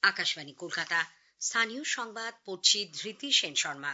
আকাশবাণী কলকাতা স্থানীয় সংবাদ পড়ছি ধৃতি সেন শর্মা।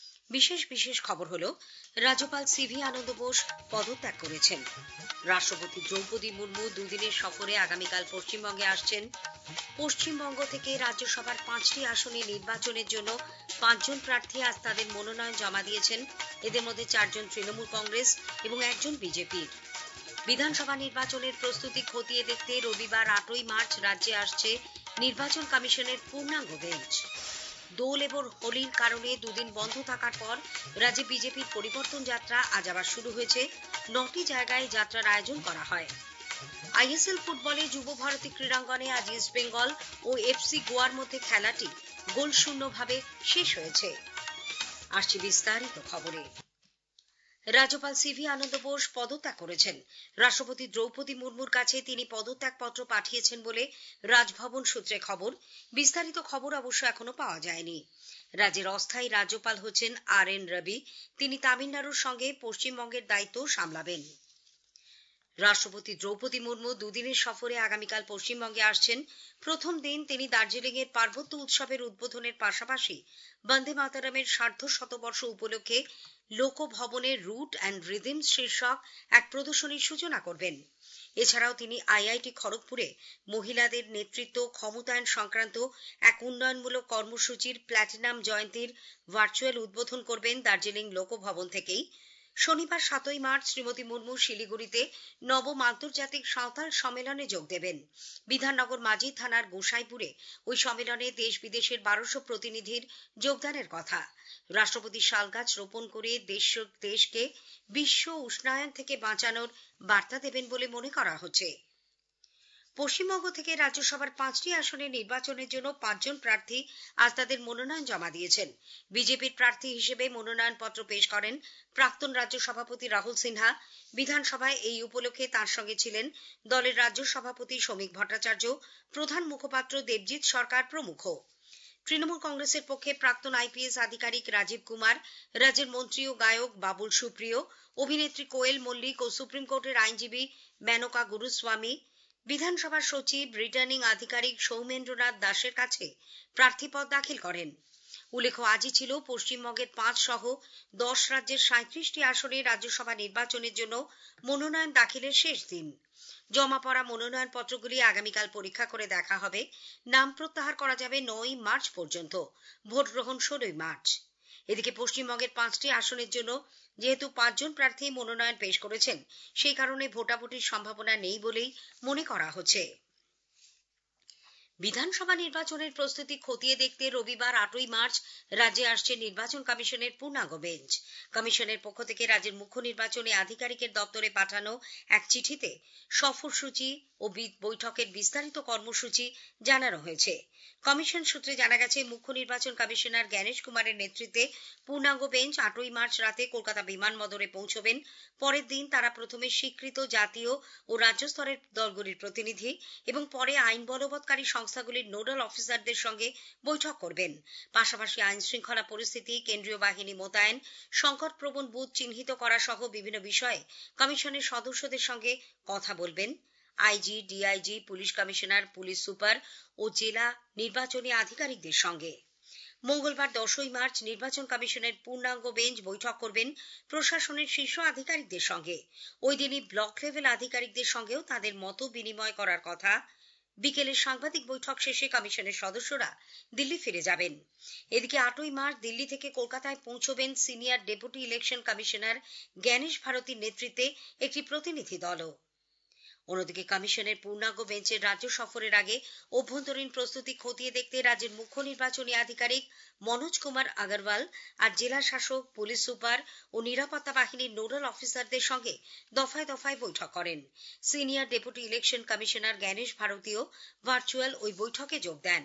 বিশেষ খবর হলো রাজ্যপাল সিভি আনন্দ বোস পদত্যাগ করেছেন। রাষ্ট্রপতি দ্রৌপদী মুর্মু দুদিনের সফরে আগামীকাল পশ্চিমবঙ্গে আসছেন। পশ্চিমবঙ্গ থেকে রাজ্যসভার 5টি আসনে নির্বাচনের জন্য 5 জন প্রার্থী আজ তাদের মনোনয়ন জমা দিয়েছেন। এদের মধ্যে 4 জন তৃণমূল কংগ্রেস এবং 1 জন বিজেপির। বিধানসভা নির্বাচনের প্রস্তুতি খতিয়ে দেখতে রবিবার 8ই মার্চ রাজ্যে আসছে নির্বাচন কমিশনের পূর্ণাঙ্গ বেঞ্চ। দোল এবং হোলির কারণে দুদিন বন্ধ থাকার পর রাজ্যে বিজেপির পরিবর্তন যাত্রা আজ আবার শুরু হয়েছে। 9টি জায়গায় যাত্রার আয়োজন করা হয়। আইএসএল ফুটবলে যুব ভারতী ক্রীড়াঙ্গনে আজ ইস্ট বেঙ্গল ও এফসি গোয়ার মধ্যে খেলাটি গোলশূন্যভাবে শেষ হয়েছে। আসছে বিস্তারিত খবরে। রাজ্যপাল সিভি আনন্দ বোস পদত্যাগ করেছেন। রাষ্ট্রপতি দ্রৌপদী মুর্মুর কাছে তিনি পদত্যাগপত্র পাঠিয়েছেন বলে রাজভবন সূত্রে খবর। বিস্তারিত খবর অবশ্য এখনো পাওয়া যায়নি। রাজ্যের অস্থায়ী রাজ্যপাল হচ্ছেন RN রবি। তিনি তামিলনাড়ুর সঙ্গে পশ্চিমবঙ্গের দায়িত্ব সামলাবেন। রাষ্ট্রপতি দ্রৌপদী মুর্মু দুদিনের সফরে আগামীকাল পশ্চিমবঙ্গে আসছেন। প্রথম দিন তিনি দার্জিলিংয়ের পার্বত্য উৎসবের উদ্বোধনের পাশাপাশি বন্দে মাতরমের সার্ধশতবর্ষ উপলক্ষে লোকভবনের রুট অ্যান্ড রিদিম শীর্ষক এক প্রদর্শনীর সূচনা করবেন। এছাড়াও তিনি IIT খড়গপুরে মহিলাদের নেতৃত্ব ক্ষমতায়ন সংক্রান্ত এক উন্নয়নমূলক কর্মসূচির প্ল্যাটিনাম জয়ন্তীর ভার্চুয়াল উদ্বোধন করবেন দার্জিলিং লোকভবন থেকেই। শনিবার 7ই মার্চ শ্রীমতী মুর্মু শিলিগুড়িতে নবম আন্তর্জাতিক সাঁওতাল সম্মেলনে যোগ দেবেন। বিধাননগর মাঝি থানার গোসাইপুরে ওই সম্মেলনে দেশ বিদেশের 1200 প্রতিনিধির যোগদানের কথা। রাষ্ট্রপতি শালগাছ রোপণ করে দেশকে বিশ্ব উষ্ণায়ন থেকে বাঁচানোর বার্তা দেবেন বলে মনে করা হচ্ছে। পশ্চিমবঙ্গ থেকে রাজ্যসভার 5টি আসনে নির্বাচনের জন্য 5 জন প্রার্থী আজ তাদের মনোনয়ন জমা দিয়েছেন। বিজেপির প্রার্থী হিসেবে মনোনয়নপত্র পেশ করেন প্রাক্তন রাজ্য সভাপতি রাহুল সিনহা। বিধানসভায় এই উপলক্ষে তাঁর সঙ্গে ছিলেন দলের রাজ্য সভাপতি শ্রমিক ভট্টাচার্য, প্রধান মুখপাত্র দেবজিৎ সরকার প্রমুখ। তৃণমূল কংগ্রেসের পক্ষে প্রাক্তন IPS আধিকারিক রাজীব কুমার, রাজ্যের মন্ত্রী ও গায়ক বাবুল সুপ্রিয়, অভিনেত্রী কোয়েল মল্লিক ও সুপ্রিম কোর্টের আইনজীবী মেনকা গুরুস্বামী বিধানসভার সচিব রিটার্নিং আধিকারিক সৌমেন্দ্রনাথ দাসের কাছে প্রার্থীপদ দাখিল করেন। উল্লেখ্য, আজই ছিল পশ্চিমবঙ্গের 5 সহ 10 রাজ্যের 37টি আসনে রাজ্যসভা নির্বাচনের জন্য মনোনয়ন দাখিলের শেষ দিন। জমা পড়া মনোনয়নপত্রগুলি আগামীকাল পরীক্ষা করে দেখা হবে। নাম প্রত্যাহার করা যাবে 9ই মার্চ পর্যন্ত। ভোট গ্রহণ 16ই মার্চ। এদিকে পশ্চিমবঙ্গের 5টি আসনের জন্য যেহেতু 5 জন প্রার্থী মনোনয়ন পেশ করেছেন, সেই কারণে ভোটাভুটির সম্ভাবনা নেই বলেই মনে করা হচ্ছে। বিধানসভা নির্বাচনের প্রস্তুতি খতিয়ে দেখতে রবিবার 8ই মার্চ রাজ্যে আসছে নির্বাচন কমিশনের পূর্ণাঙ্গ বেঞ্চ। কমিশনের পক্ষ থেকে রাজ্যের মুখ্য নির্বাচনী আধিকারিকের দপ্তরে পাঠানো এক চিঠিতে সফরসূচি ও বৈঠকের বিস্তারিত কর্মসূচি জানানো হয়েছে। কমিশন সূত্রে জানা গেছে, মুখ্য নির্বাচন কমিশনার জ্ঞানেশ কুমারের নেতৃত্বে পূর্ণাঙ্গ বেঞ্চ 8ই মার্চ রাতে কলকাতা বিমানবন্দরে পৌঁছবেন। পরের দিন তারা প্রথমে স্বীকৃত জাতীয় ও রাজ্য স্তরের দলগুলির প্রতিনিধি এবং পরে আইন বলবৎকারী সংস্থাগুলির নোডাল অফিসারদের সঙ্গে বৈঠক করবেন। পাশাপাশি আইন শৃঙ্খলা পরিস্থিতি, কেন্দ্রীয় বাহিনী মোতায়েন, সংকটপ্রবণ বুথ চিহ্নিত করা সহ বিভিন্ন বিষয়ে কমিশনের সদস্যদের সঙ্গে কথা বলবেন। IG, DIG, police commissioner, police super ও জেলা নির্বাচনী আধিকারিকদের সঙ্গে। মঙ্গলবার 10ই মার্চ নির্বাচন কমিশনের পূর্ণাঙ্গ বেঞ্চ বৈঠক করবেন প্রশাসনের শীর্ষ আধিকারিকদের সঙ্গে। ওই দিনই ব্লক লেভেল আধিকারিকদের সঙ্গেও তাদের মত বিনিময় করার কথা। বিকেলে সাংবাদিক বৈঠক শেষে কমিশনের সদস্যরা দিল্লি ফিরে যাবেন। এদিকে 8ই মার্চ দিল্লি থেকে কলকাতায় পৌঁছবেন senior deputy election commissioner Gyanesh ভারতীর নেতৃত্বে একটি প্রতিনিধি দলও। অন্যদিকে কমিশনের পূর্ণাঙ্গ বেঞ্চের রাজ্য সফরের আগে অভ্যন্তরীণ প্রস্তুতি খতিয়ে দেখতে রাজ্যের মুখ্য নির্বাচনী আধিকারিক মনোজ কুমার আগরওয়াল আর জেলা শাসক, পুলিশ সুপার ও নিরাপত্তা বাহিনীর নোডাল অফিসারদের সঙ্গে দফায় দফায় বৈঠক করেন। Senior deputy election commissioner Gyanesh ভারতীও ভার্চুয়াল ওই বৈঠকে যোগ দেন।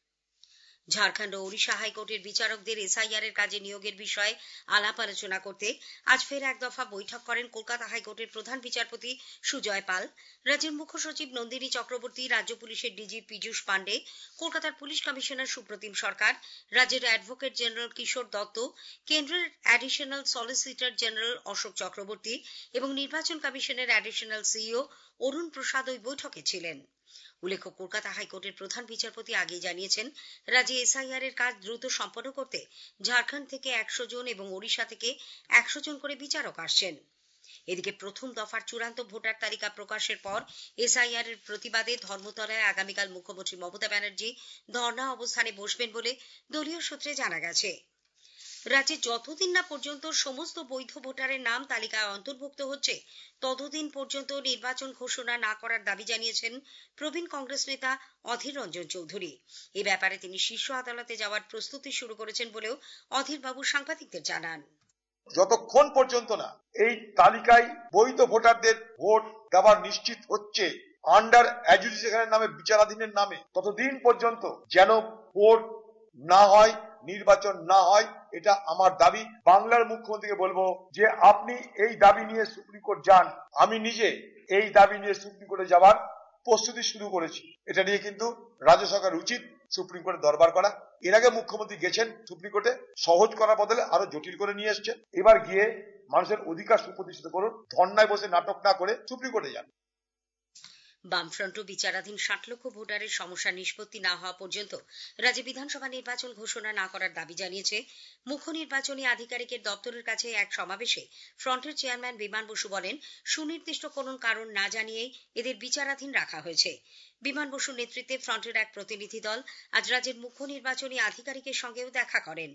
ঝাড়খণ্ড ও ওড়িশা হাইকোর্টের বিচারকদের SIR এর কাজে নিয়োগের বিষয়ে আলাপ আলোচনা করতে আজ ফের এক দফা বৈঠক করেন কলকাতা হাইকোর্টের প্রধান বিচারপতি সুজয় পাল, রাজ্যের মুখ্য সচিব নন্দিনী চক্রবর্তী, রাজ্য পুলিশের ডিজি পীযূষ পান্ডে, কলকাতার পুলিশ কমিশনার সুপ্রতিম সরকার, রাজ্যের অ্যাডভোকেট জেনারেল কিশোর দত্ত, কেন্দ্রের additional solicitor general Ashok Chakraborty এবং নির্বাচন কমিশনের অ্যাডিশনাল CEO অরুণ প্রসাদ ওই বৈঠকে ছিলেন। উল্লেখ্য, কলকাতা হাইকোর্টের প্রধান বিচারপতি আগেই জানিয়েছেন, রাজ্যে এসআইআর এর কাজ দ্রুত সম্পন্ন করতে ঝাড়খণ্ড থেকে 100 জন এবং ওড়িশা থেকে 100 জন করে বিচারক আসছেন। এদিকে প্রথম দফার চূড়ান্ত ভোটার তালিকা প্রকাশের পর এসআইআর এর প্রতিবাদে ধর্মতলায় আগামীকাল মুখ্যমন্ত্রী মমতা ব্যানার্জি ধর্ণা অবস্থানে বসবেন বলে দলীয় সূত্রে জানা গেছে। রাজ্যে যতদিন না পর্যন্ত সমস্ত বৈধ ভোটারের নাম তালিকায় অন্তর্ভুক্ত হচ্ছে, ততদিন পর্যন্ত নির্বাচন ঘোষণা না করার দাবি জানিয়েছেন প্রবীণ কংগ্রেস নেতা অধীর রঞ্জন চৌধুরী। এ ব্যাপারে তিনি শীর্ষ আদালতে যাওয়ার প্রস্তুতি শুরু করেছেন বলেও অধীর বাবু সাংবাদিকদের জানান। যতক্ষণ পর্যন্ত না এই তালিকায় বৈধ ভোটারদের ভোট দেওয়ার নিশ্চিত হচ্ছে আন্ডার অ্যাডজুডিকেশনের নামে, বিচারাধীনের নামে, ততদিন পর্যন্ত যেন ভোট না হয়, নির্বাচন না হয়, এটা আমার দাবি। বাংলার মুখ্যমন্ত্রীকে বলবো যে আপনি এই দাবি নিয়ে সুপ্রিম কোর্ট যান। আমি নিজে এই দাবি নিয়ে সুপ্রিম কোর্টে যাওয়ার প্রস্তুতি শুরু করেছি। এটা নিয়ে কিন্তু রাজ্য সরকার উচিত সুপ্রিম কোর্টে দরবার করা। এর আগে মুখ্যমন্ত্রী গেছেন সুপ্রিম কোর্টে, সহজ করার বদলে আরো জটিল করে নিয়ে এসছেন। এবার গিয়ে মানুষের অধিকার সুপ্রতিষ্ঠিত করুন, ধর্নায় বসে নাটক না করে সুপ্রিম কোর্টে যান। বামফ্রন্ট বিচারাধীন 60 লক্ষ ভোটারের সমস্যা নিষ্পত্তি না হওয়া পর্যন্ত রাজ্যে বিধানসভা নির্বাচন ঘোষণা না করার দাবি জানিয়েছে। মুখ্য নির্বাচনী আধিকারিকের দপ্তরের কাছে এক সমাবেশে ফ্রন্টের চেয়ারম্যান বিমান বসু বলেন, সুনির্দিষ্ট কোন কারণ না জানিয়েই এদের বিচারাধীন রাখা হয়েছে। বিমান বসুর নেতৃত্বে ফ্রন্টের এক প্রতিনিধি দল আজ রাজ্যের মুখ্য নির্বাচনী আধিকারিকের সঙ্গেও দেখা করেন।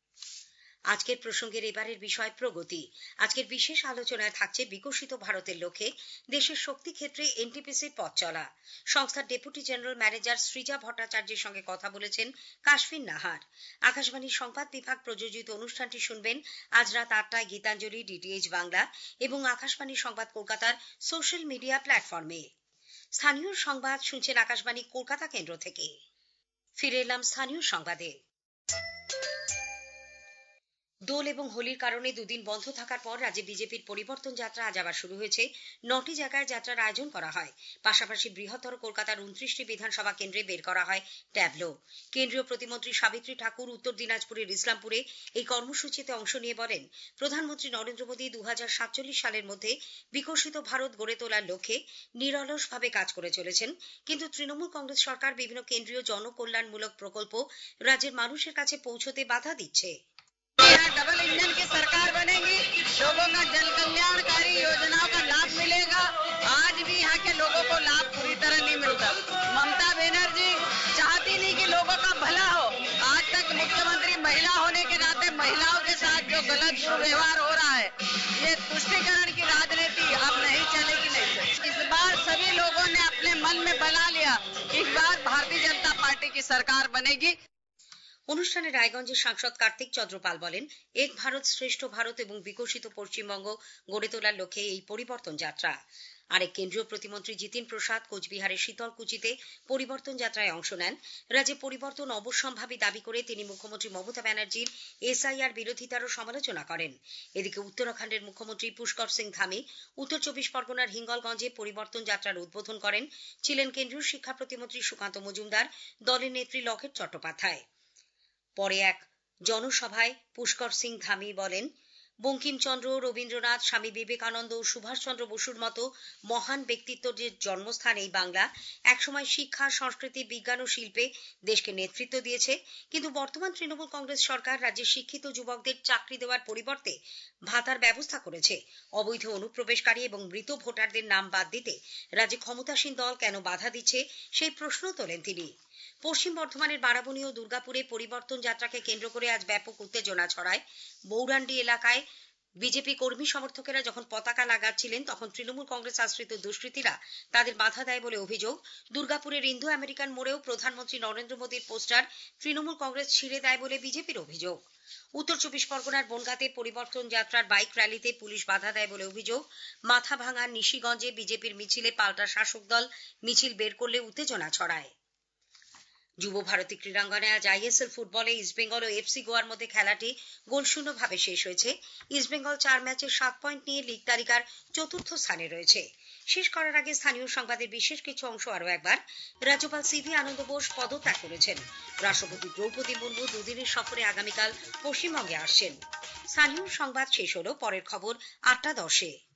আজকের প্রসঙ্গের এবারের বিষয় প্রগতি। আজকের বিশেষ আলোচনায় থাকছে বিকশিত ভারতের লক্ষ্যে দেশের শক্তি ক্ষেত্রে এনটিপিসির পথ চলা। সংস্থার ডেপুটি জেনারেল ম্যানেজার সৃজা ভট্টাচার্যের সঙ্গে কথা বলেছেন কাশফিন নাহার। আকাশবাণীর সংবাদ বিভাগ প্রযোজিত অনুষ্ঠানটি শুনবেন আজ রাত 8টায় গীতাঞ্জলি, ডিটিএইচ বাংলা এবং আকাশবাণী সংবাদ কলকাতার সোশ্যাল মিডিয়া প্ল্যাটফর্মে। স্থানীয় সংবাদ শুনছেন আকাশবাণী কলকাতা কেন্দ্র থেকে। ফিরে এলাম স্থানীয় সংবাদে। দোল এবং হোলির কারণে দুদিন বন্ধ থাকার পর রাজ্যে বিজেপির পরিবর্তন যাত্রা আজ আবার শুরু হয়েছে। 9টি জায়গায় যাত্রার আয়োজন করা হয়। পাশাপাশি বৃহত্তর কলকাতার 29টি বিধানসভা কেন্দ্রে বের করা হয় ট্যাবলো। কেন্দ্রীয় প্রতিমন্ত্রী সাবিত্রী ঠাকুর উত্তর দিনাজপুরের ইসলামপুরে এই কর্মসূচিতে অংশ নিয়ে বলেন, প্রধানমন্ত্রী নরেন্দ্র মোদী 2047 সালের মধ্যে বিকশিত ভারত গড়ে তোলার লক্ষ্যে নিরলসভাবে কাজ করে চলেছেন। কিন্তু তৃণমূল কংগ্রেস সরকার বিভিন্ন কেন্দ্রীয় জনকল্যাণমূলক প্রকল্প রাজ্যের মানুষের কাছে পৌঁছতে বাধা দিচ্ছে। डबल इंजन की सरकार बनेगी, लोगों का जन कल्याणकारी योजनाओं का लाभ मिलेगा। आज भी यहाँ के लोगों को लाभ पूरी तरह नहीं मिलता। ममता बनर्जी चाहती नहीं कि लोगों का भला हो। आज तक मुख्यमंत्री महिला होने के नाते महिलाओं के साथ जो गलत दुर्व्यवहार हो रहा है, ये तुष्टीकरण की राजनीति अब नहीं चलेगी। नहीं, इस बार सभी लोगों ने अपने मन में बना लिया, इस बार भारतीय जनता पार्टी की सरकार बनेगी। অনুষ্ঠানে রায়গঞ্জের সাংসদ কার্তিক চন্দ্র পাল বলেন, এক ভারত শ্রেষ্ঠ ভারত এবং বিকশিত পশ্চিমবঙ্গ গড়ে তোলার লক্ষ্যে এই পরিবর্তন যাত্রা। আরেক কেন্দ্রীয় প্রতিমন্ত্রী জিতিন প্রসাদ কোচবিহারের শীতলকুচিতে পরিবর্তন যাত্রায় অংশ নেন। রাজ্যে পরিবর্তন অবশ্যম্ভাবী দাবি করে তিনি মুখ্যমন্ত্রী মমতা ব্যানার্জির এসআইআর বিরোধিতারও সমালোচনা করেন। এদিকে উত্তরাখণ্ডের মুখ্যমন্ত্রী পুষ্কর সিং ধামি উত্তর 24 পরগনার হিঙ্গলগঞ্জে পরিবর্তন যাত্রার উদ্বোধন করেন। ছিলেন কেন্দ্রীয় শিক্ষা প্রতিমন্ত্রী সুকান্ত মজুমদার, দলের নেত্রী লকেট চট্টোপাধ্যায়। পরে এক জনসভায় পুষ্কর সিং ধামি বলেন, বঙ্কিমচন্দ্র, রবীন্দ্রনাথ, স্বামী বিবেকানন্দ, সুভাষচন্দ্র বসুর মতো মহান ব্যক্তিত্বের জন্মস্থান এই বাংলা একসময় শিক্ষা, সংস্কৃতি, বিজ্ঞান ও শিল্পে দেশকে নেতৃত্ব দিয়েছে। কিন্তু বর্তমান তৃণমূল কংগ্রেস সরকার রাজ্যের শিক্ষিত যুবকদের চাকরি দেওয়ার পরিবর্তে ভাতার ব্যবস্থা করেছে। অবৈধ অনুপ্রবেশকারী এবং মৃত ভোটারদের নাম বাদ দিতে রাজ্যে ক্ষমতাসীন দল কেন বাধা দিচ্ছে, সেই প্রশ্ন তোলেন তিনি। পশ্চিম বর্ধমানের বারাবণী ও দুর্গাপুরে পরিবর্তন যাত্রাকে কেন্দ্র করে আজ ব্যাপক উত্তেজনা ছড়ায়। বৌরান্ডি এলাকায় বিজেপি কর্মী সমর্থকেরা যখন পতাকা লাগাচ্ছিলেন, তখন তৃণমূল কংগ্রেস আশ্রিত দুষ্কৃতীরা তাদের বাধা দেয় বলে অভিযোগ। দুর্গাপুরের ইন্দো আমেরিকান মোড়েও প্রধানমন্ত্রী নরেন্দ্র মোদীর পোস্টার তৃণমূল কংগ্রেস ছিঁড়ে দেয় বলে বিজেপির অভিযোগ। উত্তর 24 পরগনার বনগাঁতে পরিবর্তন যাত্রার বাইক র্যালিতে পুলিশ বাধা দেয় বলে অভিযোগ। মাথাভাঙার নিশিগঞ্জে বিজেপির মিছিলে পাল্টা শাসক দল মিছিল বের করলে উত্তেজনা ছড়ায়। যুব ভারতী ক্রীড়াঙ্গনে আজ আইএসএল ফুটবলে ইস্টবেঙ্গল ও এফসি গোয়ার মধ্যে খেলাটি গোলশূন্যভাবে শেষ হয়েছে। ইস্টবেঙ্গল 4 ম্যাচে 7 পয়েন্ট নিয়ে লীগ তালিকার 4র্থ স্থানে রয়েছে। শেষ করার আগে স্থানীয় সংবাদের বিশেষ কিছু অংশ আরও একবার। রাজ্যপাল সিভি আনন্দ বোস পদত্যাগ করেছেন। রাষ্ট্রপতি দ্রৌপদী মুর্মু দুদিনের সফরে আগামীকাল পশ্চিমবঙ্গে আসছেন। স্থানীয় সংবাদ শেষ হলো। পরের খবর 8টা 10-এ।